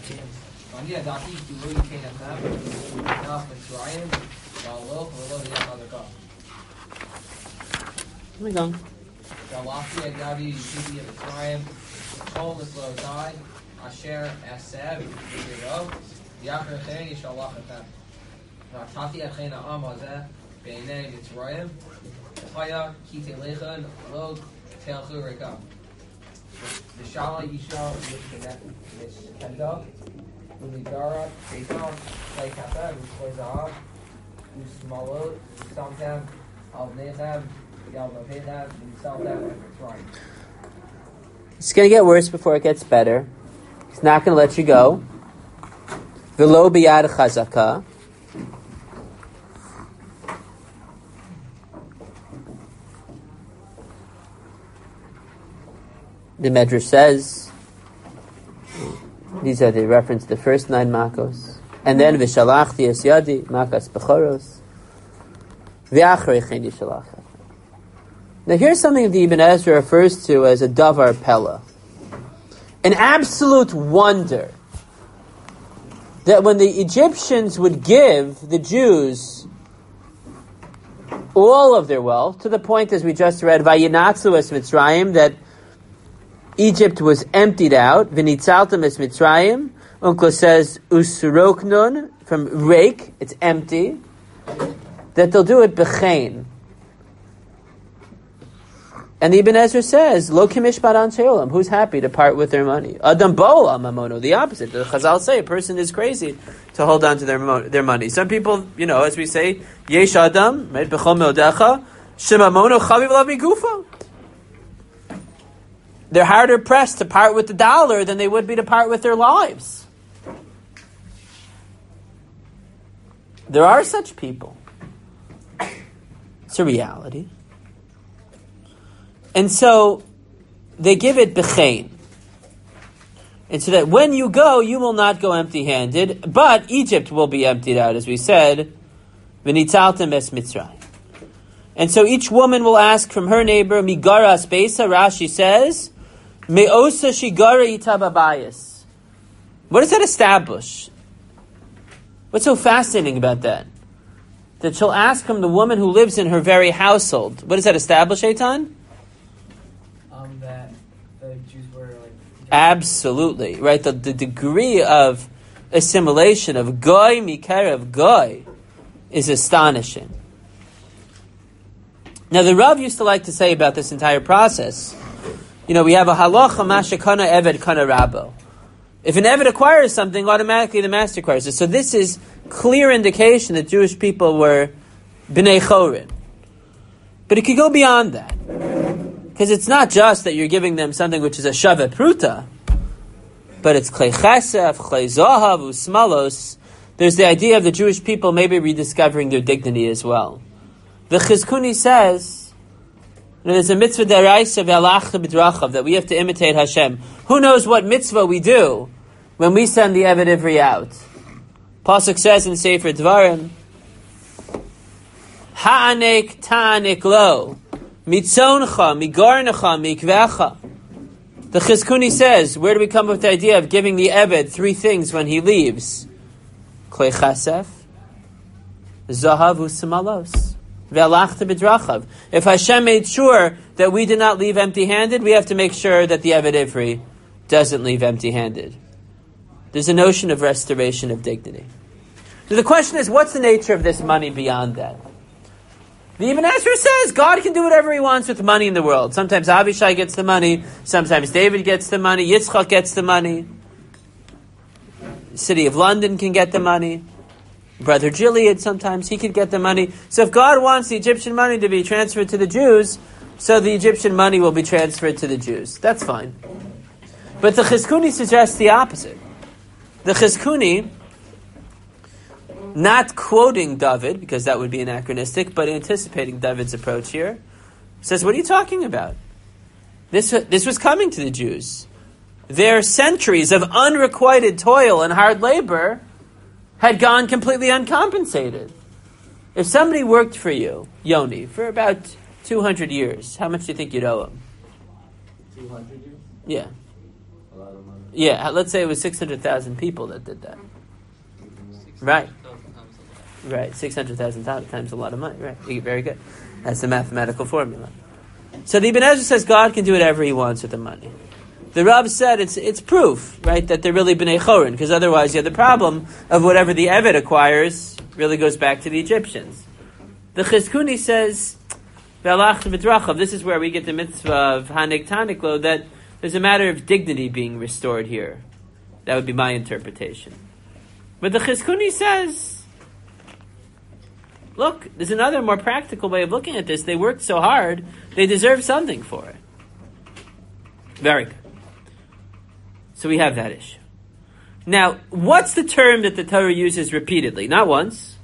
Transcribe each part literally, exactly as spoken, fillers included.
we go. Asher Esev Yiro Yacher Chen Yishalach Etem Vatati Echena Amazeh Beinei Mitzrayim Chaya Kite Lechan Lo Telchu Rekam Vishala Yishal Mishkenda Umigara Beitah Play Kafa Ushkoy Zahav Usmalot Samtem Al Nechem Yalvahenav Mitzaltem Mitzrayim. It's going to get worse before it gets better. He's not going to let you go. V'lo biyad chazaka. The Medrash says, these are the reference to the first nine makos. And then v'shalachti es yadi, makas bechoros. V'achrei chen yishalach. Now here's something that Ibn Ezra refers to as a davar pella. An absolute wonder that when the Egyptians would give the Jews all of their wealth, to the point, as we just read, Vayinatzu es Mitzrayim, that Egypt was emptied out, V'nitzaltem es Mitzrayim, Uncle says, Usroknun, from rake, it's empty, that they'll do it b'chein. And the Ibn Ezra says, Lo kimishpat anshe olam, who's happy to part with their money? Adam bo'olam mamono, the opposite. The Chazal say a person is crazy to hold on to their mo- their money. Some people, you know, as we say, yesh adam, right, b'chol meodecha, shemamono chaviv lav migufa. They're harder pressed to part with the dollar than they would be to part with their lives. There are such people. It's a reality. And so, they give it b'chein. And so that when you go, you will not go empty-handed, but Egypt will be emptied out, as we said, v'nitzaltem es Mitzrayim. And so each woman will ask from her neighbor, migara aspeisa, Rashi says, me'osa shigara ita babayis. What does that establish? What's so fascinating about that? That she'll ask from the woman who lives in her very household. What does that establish, Eitan? That the Jews were like absolutely right. The, the degree of assimilation of goy mikarev goy is astonishing. Now the Rav used to like to say about this entire process, you know, we have a halacha mashakana eved kana rabo. If an eved acquires something, automatically the master acquires it. So this is clear indication that Jewish people were b'nei chorin. But it could go beyond that. Because it's not just that you're giving them something which is a shavet pruta, but it's klei chesef, klei zohav, usmalos. There's the idea of the Jewish people maybe rediscovering their dignity as well. The Chizkuni says, there's a mitzvah deraisa ve'alachta b'drachav, that we have to imitate Hashem. Who knows what mitzvah we do when we send the Eved Ivri out? Pasuk says in Sefer Dvarim, ha'anek ta'anek lo, mitzoncha, migarnecha, mikvecha. The Chizkuni says, where do we come up with the idea of giving the Eved three things when he leaves? Klei chasef, zahav usamalos, ve'alachta b'drachav. If Hashem made sure that we did not leave empty-handed, we have to make sure that the Eved Ivri doesn't leave empty-handed. There's a notion of restoration of dignity. So the question is, what's the nature of this money beyond that? The Ibn Ezra says God can do whatever he wants with money in the world. Sometimes Abishai gets the money, sometimes David gets the money, Yitzchak gets the money, the city of London can get the money, Brother Gilead sometimes, he could get the money. So if God wants the Egyptian money to be transferred to the Jews, so the Egyptian money will be transferred to the Jews. That's fine. But the Chizkuni suggests the opposite. The Chizkuni, not quoting David, because that would be anachronistic, but anticipating David's approach here, says, what are you talking about? This, this was coming to the Jews. Their centuries of unrequited toil and hard labor had gone completely uncompensated. If somebody worked for you, Yoni, for about two hundred years, how much do you think you'd owe him? two hundred years? Yeah. A lot of money. Yeah, let's say it was six hundred thousand people that did that. Right. Right, six hundred thousand times a lot of money. Right, very good. That's the mathematical formula. So the Ibn Ezra says God can do whatever he wants with the money. The Rav said it's it's proof, right, that they're really B'nai Chorin, because otherwise you have the problem of whatever the Eved acquires really goes back to the Egyptians. The Chizkuni says, V'alach v'drachav, this is where we get the mitzvah of Hanik Taniklo, that there's a matter of dignity being restored here. That would be my interpretation. But the Chizkuni says, look, there's another more practical way of looking at this. They worked so hard, they deserve something for it. Very good. So we have that issue. Now, what's the term that the Torah uses repeatedly? Not once,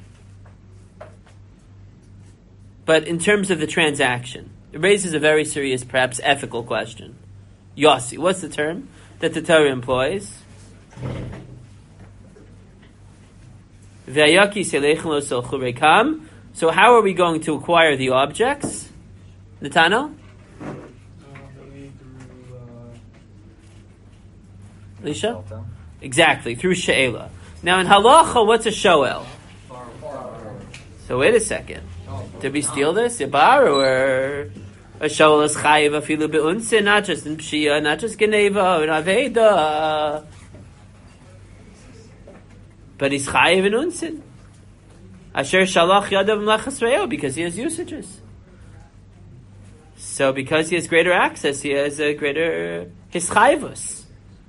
but in terms of the transaction. It raises a very serious, perhaps ethical question. Yossi, what's the term that the Torah employs? So how are we going to acquire the objects? Netano? Uh, maybe through, uh, Alicia? Exactly, through she'ela. Now in halacha, what's a shoel? So wait a second. Did we steal this? A borrower. A shoel is chayiv afilu be'unsin, not just in pshia, not just geneva, in aveda. But he's chayiv in unsin. Asher shalach yadav mlachas re'el, because he has usages. So because he has greater access, he has a greater his chayvus.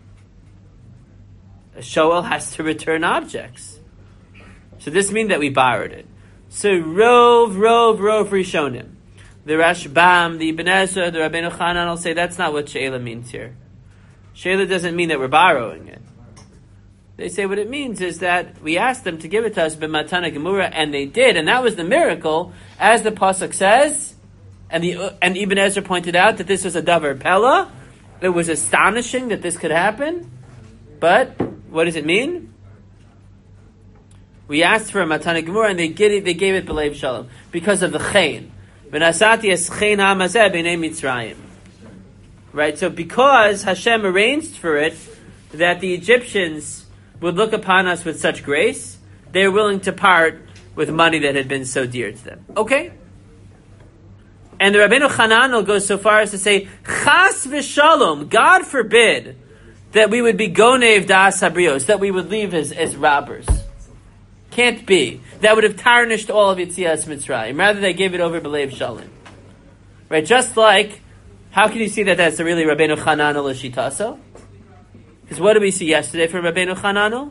A shoel has to return objects. So this means that we borrowed it. So rov, rov, rov rishonim. The Rashbam, the Ibn Ezra, the Rabbeinu Chanan will say that's not what she'ela means here. She'ela doesn't mean that we're borrowing it. They say what it means is that we asked them to give it to us b'matana gemura, and they did, and that was the miracle, as the pasuk says, and the and Ibn Ezra pointed out that this was a davar pella. It was astonishing that this could happen, but what does it mean? We asked for a matana gemura, and they gave it. They gave it b'leiv shalom because of the chen. V'nasati es chen hamazeh b'nei Mitzrayim. Right. So because Hashem arranged for it that the Egyptians would look upon us with such grace, they're willing to part with money that had been so dear to them. Okay? And the Rabbeinu Hananel goes so far as to say, Chas v'shalom, God forbid that we would be gonev das habrios, that we would leave as, as robbers. Can't be. That would have tarnished all of Yetzias Mitzrayim. Rather, they gave it over b'leiv shalom. Right? Just like, how can you see that that's really Rabbeinu Hananel Shitaso? Because what did we see yesterday from Rabbeinu Hananel?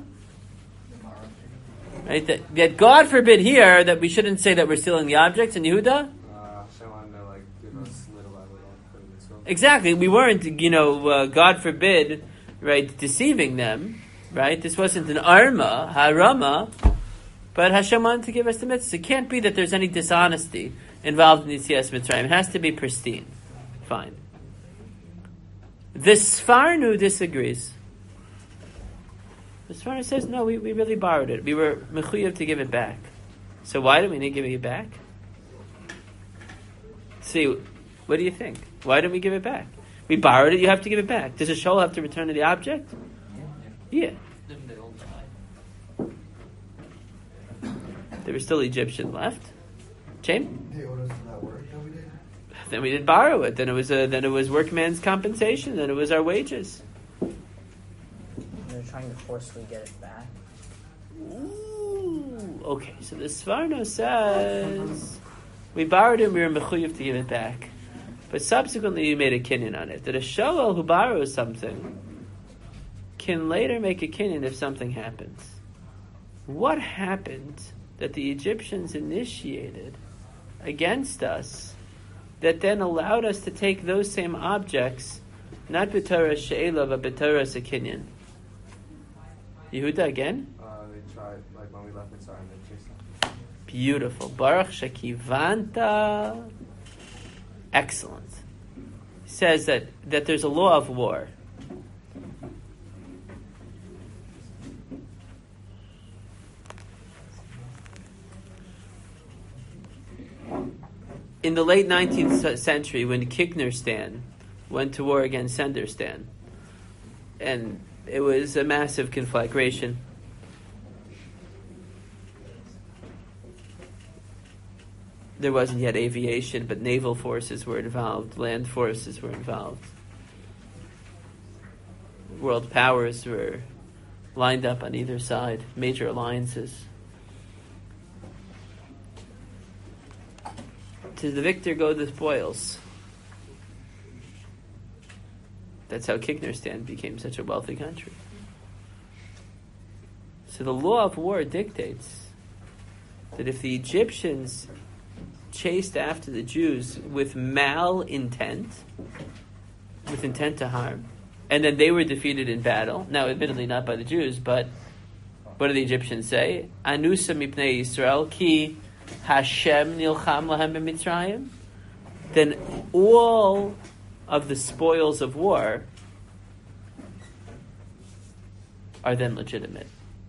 Right, that, that God forbid here that we shouldn't say that we're stealing the objects in Yehuda. Uh, like, give us little exactly, we weren't, you know, uh, God forbid, right, deceiving them. Right, this wasn't an arma, harama, but Hashem wanted to give us the mitzvah. It can't be that there's any dishonesty involved in Yetzias Mitzrayim. It has to be pristine. Fine. The Sfarnu disagrees. The Sfarnu says, no, we, we really borrowed it. We were mechuyev to give it back. So why did we need to give it back? See, what do you think? Why didn't we give it back? We borrowed it, you have to give it back. Does a shul have to return to the object? Yeah. There were still Egyptian left. Chaim? They owed us for that work that we did. Then we didn't borrow it. Then it was a, then it was workman's compensation. Then it was our wages. They're trying to forcefully get it back. Ooh, okay, so the Svarno says we borrowed it. We were mechuyev to give it back, but subsequently you made a kinyan on it. That a shoel who borrows something can later make a kinyan if something happens. What happened that the Egyptians initiated against us that then allowed us to take those same objects, not b'torah she'ela, but b'torah sekinyan? Yehuda again? Uh, they tried, like when we left Mitzrayim, they chased them. Beautiful. Baruch Shekivanta. Excellent. He says that, that there's a law of war. In the late nineteenth century, when Kignerstan went to war against Senderstan, and it was a massive conflagration. There wasn't yet aviation, but naval forces were involved, land forces were involved. World powers were lined up on either side, major alliances. To the victor go the spoils. That's how Kiknerstan became such a wealthy country. So the law of war dictates that if the Egyptians chased after the Jews with malintent, with intent to harm, and then they were defeated in battle, now admittedly not by the Jews, but what do the Egyptians say? Anusa mipnei Yisrael ki Hashem nilcham lahem b'Mitzrayim. Then all of the spoils of war are then legitimate.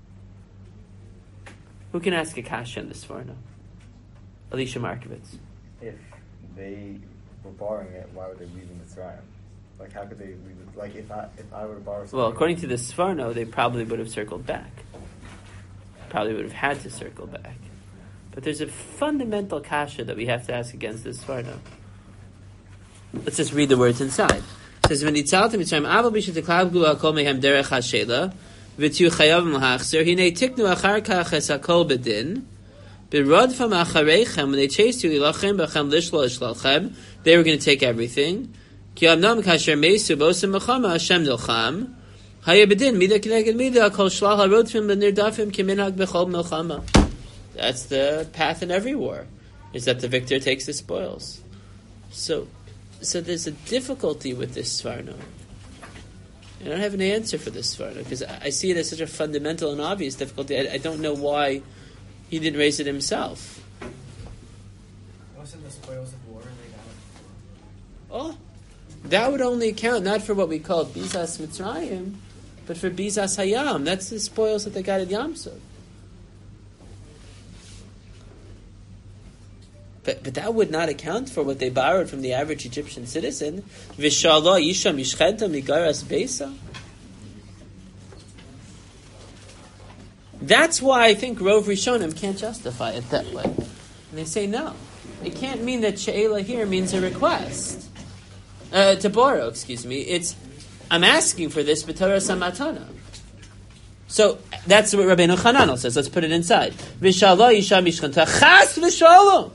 Who can ask a kasha on this for now? Alicia Markovitz. If they were borrowing it, why would they leave in Mitzrayim? Like, how could they leave it? Like, if I if I were to borrow something... Well, according to the Sforno, they probably would have circled back. Probably would have had to circle back. But there's a fundamental kasha that we have to ask against this Sforno. Let's just read the words inside. It says, "V'nitzaltem Mitzrayim aval b'shet teklav gula kol mehem derech hashela v'tiu chayavim lahachzer hinei tiknu achar kach es hakol bedin b'rodfam achareichem when they chased you ilachem b'chem lishlo ishlalchem they were going to take everything ki amnam kasher meisu b'osem mechama Hashem nilcham haya bedin mida kineged mida kol shlal harodfim b'nirdafim kiminhag b'chol melchama." That's the path in every war, is that the victor takes the spoils. So So there's a difficulty with this Sforno. I don't have an answer for this Sforno because I see it as such a fundamental and obvious difficulty. I, I don't know why he didn't raise it himself. Wasn't the spoils of war and they got it? Oh, that would only account not for what we call Bizas Mitzrayim, but for Bizas Hayam. That's the spoils that they got at Yam Suf. But but that would not account for what they borrowed from the average Egyptian citizen. Vishallah Yisha Mishchenta Migaras Beisa. That's why I think Rov Rishonim can't justify it that way. And they say no. It can't mean that She'ela here means a request. Uh, to borrow, excuse me. It's, I'm asking for this, B'Torah Samatana. So, that's what Rabbeinu Chananel says. Let's put it inside. Vishallah Yisha Mishchenta Chas Vishallah.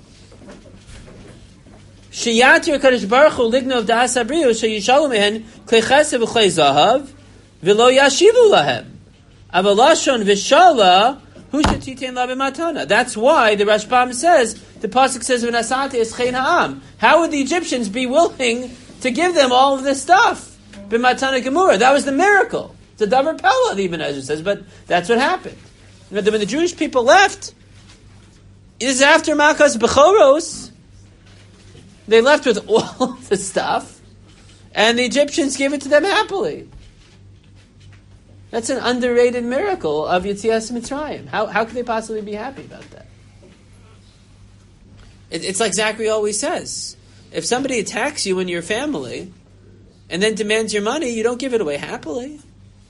Sheyatir Kadosh Baruch Hu Lignov Da'as Abriyu Sheyishalu Mehen Klei Chesed V'Klei Zahav V'Lo Yashivu Lahem Avalashon V'Shala Hu Shetitein La B'Matana. That's why the Rashbam says, the pasuk says V'Nasate Eschein Ha'am. How would the Egyptians be willing to give them all of this stuff? B'Matana Gemura. That was the miracle. It's a Davar Pella, the Ibn Ezra says, but that's what happened. When the Jewish people left, it is after Makas Bechoros. They left with all of the stuff, and the Egyptians gave it to them happily. That's an underrated miracle of Yetzias Mitzrayim. How how could they possibly be happy about that? It, it's like Zachary always says. If somebody attacks you and your family, and then demands your money, you don't give it away happily.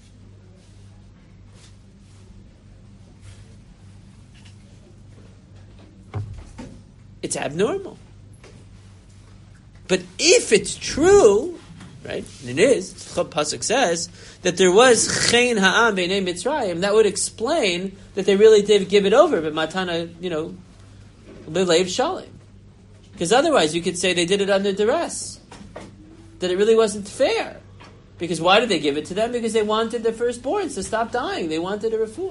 It's abnormal. But if it's true, right, and it is, Pasuk says, that there was Chen Ha'am B'nei Mitzrayim, that would explain that they really did give it over, but Matana, you know, B'leiv Shalim. Because otherwise you could say they did it under duress. That it really wasn't fair. Because why did they give it to them? Because they wanted their firstborns to stop dying. They wanted a refuah.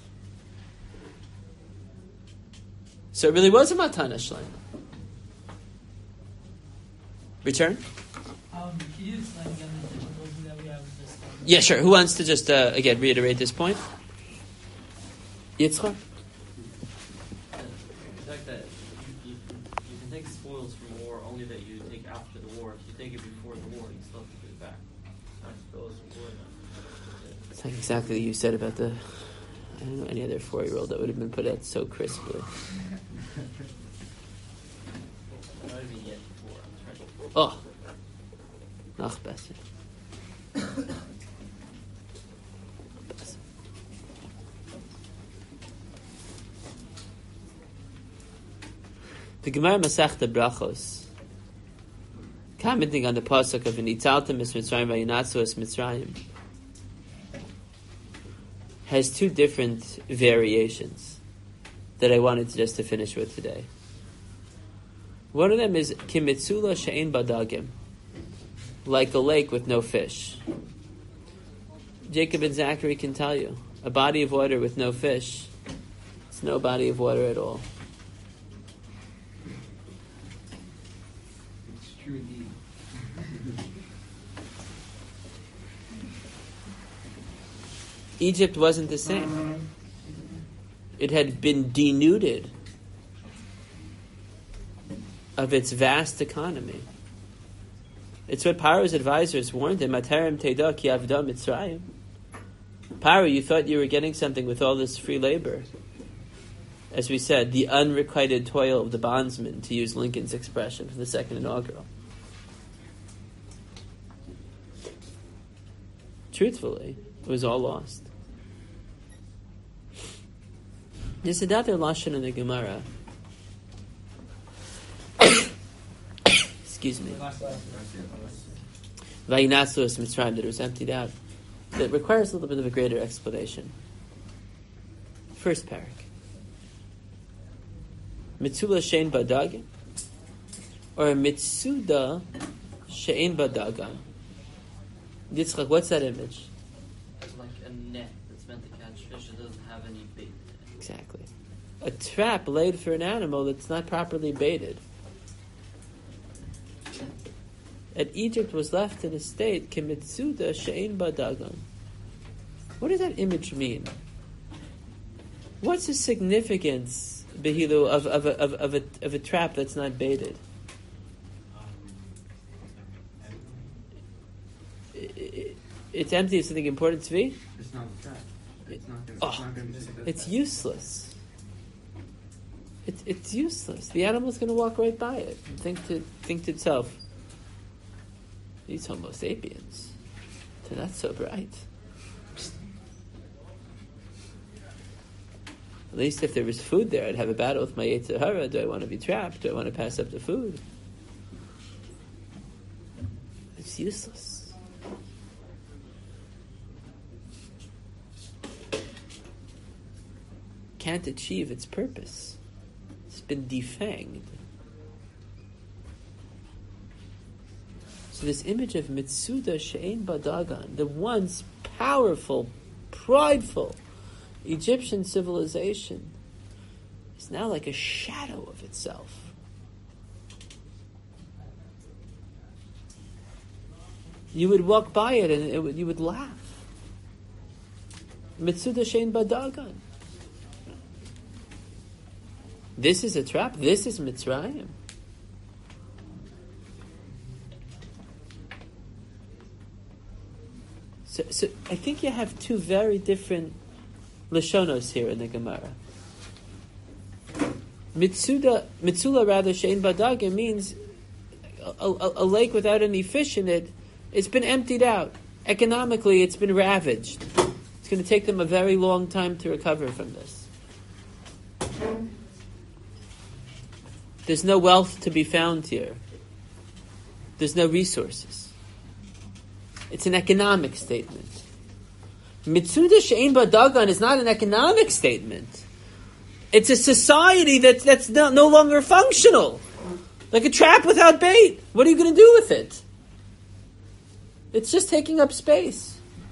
So it really was a Matana Shleima. Return? Um, can you explain again the difficulty that we have with this? Yeah, sure. Who wants to just, uh, again, reiterate this point? Yitzchak? The fact that you, you, you can take spoils from war only that you take after the war. If you take it before the war, you still have to give it back. Not spoils from war. It's like exactly what you said about the, I don't know, any other four-year-old that would have been put out so crisply. Not even yet before. I'm trying to... Oh, noch besser. The Gemara Masechta Brachos, commenting on the pasuk of V'nitzaltem es Mitzrayim v'yinatzu es Mitzrayim, has two different variations that I wanted to just to finish with today. One of them is Kimitzula she'ein badagim, like a lake with no fish. Jacob and Zachary can tell you, a body of water with no fish, it's no body of water at all. It's true indeed. Egypt wasn't the same. It had been denuded of its vast economy. It's what Paro's advisors warned him, Aterem Teda ki avda Mitzrayim. Paro, you thought you were getting something with all this free labor. As we said, the unrequited toil of the bondsman, to use Lincoln's expression for the second inaugural. Truthfully, it was all lost. There's another lashon in the Gemara. Excuse me. Vayinatzu es Mitzrayim, that it was emptied out. That requires a little bit of a greater explanation. First parak. Mitzula she'ein badagan, or Mitsuda she'ein badagan. Yitzchak, what's that image? It's like a net that's meant to catch fish. It doesn't have any bait. Exactly. A trap laid for an animal that's not properly baited. And Egypt was left in a state, Kimitsuda she'ein badagan. What does that image mean? What's the significance, Behilu, of, of, a, of, of, a, of a trap that's not baited? It, it, it's empty of something important to be? It's not a trap. It's not gonna, Oh, it's not gonna be successful. it's useless. It's it's useless. The animal's going to walk right by it and think to think to itself, these Homo sapiens, they're not so bright. At least if there was food there, I'd have a battle with my Yetzer Hara. Do I want to be trapped? Do I want to pass up the food? It's useless. Can't achieve its purpose. It's been defanged. So this image of Mitsuda she'ein badagan, the once powerful, prideful Egyptian civilization, is now like a shadow of itself. You would walk by it and it would, you would laugh. Mitsuda she'ein badagan. This is a trap. This is Mitzrayim. So, so I think you have two very different Lashonos here in the Gemara. Mitsuda, Mitsula rather, she'ein badagan means a, a, a lake without any fish in it. It's been emptied out. Economically, it's been ravaged. It's going to take them a very long time to recover from this. There's no wealth to be found here. There's no resources. It's an economic statement. Mitsuda she'ein badagan is not an economic statement. It's a society that's, that's no, no longer functional. Like a trap without bait. What are you going to do with it? It's just taking up space.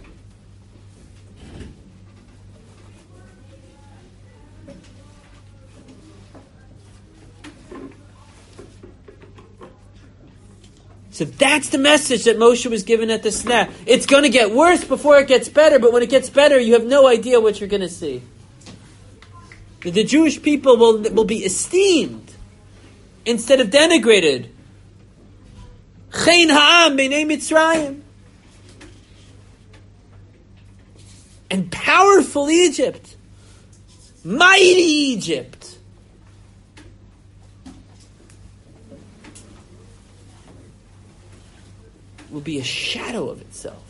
So that's the message that Moshe was given at the snap. It's going to get worse before it gets better, but when it gets better, you have no idea what you're going to see. The, the Jewish people will, will be esteemed instead of denigrated. Chen ha'am b'nei Mitzrayim. And powerful Egypt. Mighty Egypt. Will be a shadow of itself.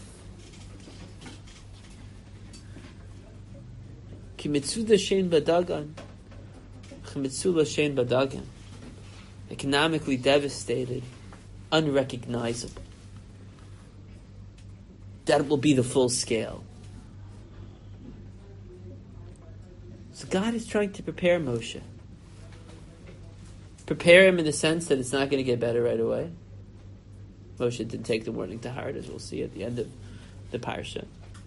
Ki mitzuda she'ein badagan, ki mitzula she'ein badagan. economically devastated, unrecognizable. That will be the full scale. So God is trying to prepare Moshe. Prepare him in the sense that it's not going to get better right away. Moshe didn't take the warning to heart, as we'll see at the end of the parsha.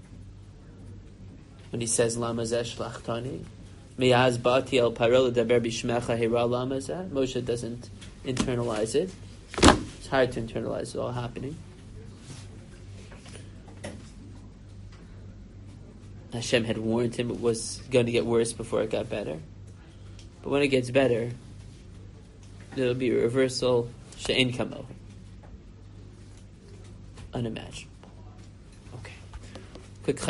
When he says, Lama zeh shlachtani, Mi'az bati el paro ledaber bishmecha hira lama zeh. Moshe doesn't internalize it. It's hard to internalize it all happening. Hashem had warned him it was going to get worse before it got better. But when it gets better, there'll be a reversal she'en kamo. Unimaginable.